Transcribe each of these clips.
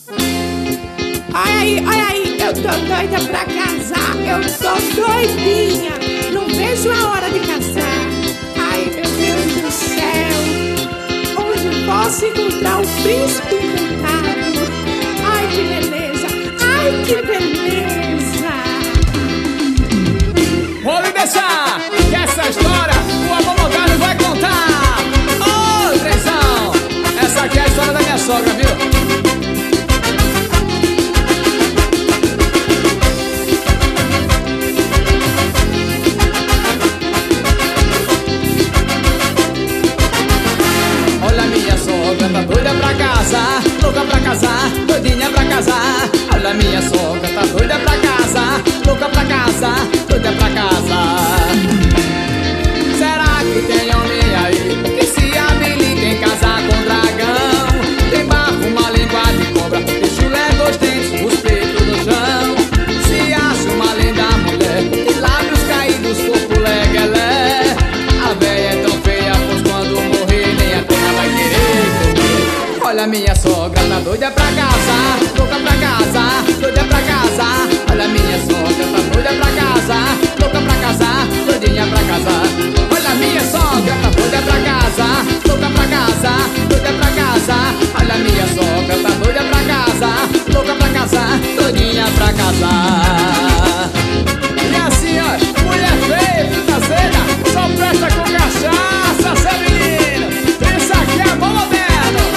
Olha aí, eu tô doida pra casar. Eu tô doidinha. Não vejo a hora de casar. Ai, meu Deus do céu. Onde posso encontrar o príncipe encantado? Ai, que beleza. Ai, que beleza. Vou lhe deixar que essa história o avô Morgado vai contar. Ô, atenção! Essa aqui é a história da minha sogra, viu? Tá doida pra casar, louca pra casar, doidinha pra casar. Olha minha sogra, tá doida pra casar, louca pra casar, doida pra casar. Será que tem homem aí que se habilita em casar com dragão? Tem barco, uma língua de cobra, tem chulé, dois dentes, os peitos no chão. Se acha uma linda mulher, tem lábios caídos, corpo leguelé. A véia é tão feia, pois quando morrer nem a terra vai querer. Olha minha sogra, tá doida pra casar, louca pra casar, doida pra casar. Olha minha sogra, tá doida pra casar, louca pra casar, doidinha pra casar. Olha minha sogra, tá doida pra casar, louca pra casar, doida pra casar. Olha minha sogra, tá doida pra casar, louca pra casar, doidinha pra casar. E assim, ó, mulher feia, fruta seda, só presta com cachaça, seu menino. Isso aqui é bom moderno.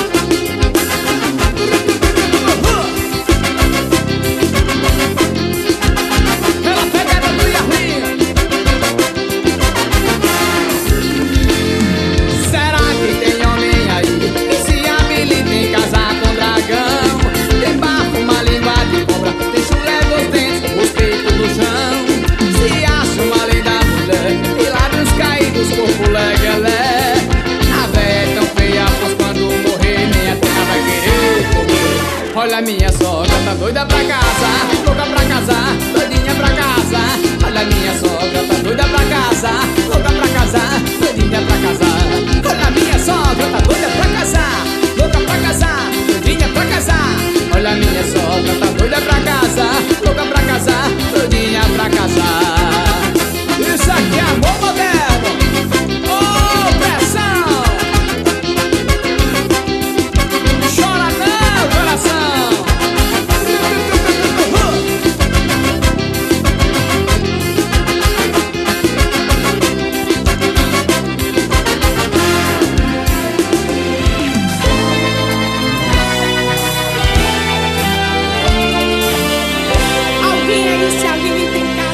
Olha minha sogra, tá doida pra casar, louca pra casar, doidinha pra casar. Olha minha sogra, tá doida pra casar, louca pra casar, doidinha pra casar. Olha minha sogra, tá doida pra casar, louca pra casar, doidinha pra casar. Olha minha sogra, tá doida pra casar, louca pra casar, doidinha pra casar. Isso aqui é amor moderno. Ô, pressão! Chora não, coração! Alguém aí se habilita em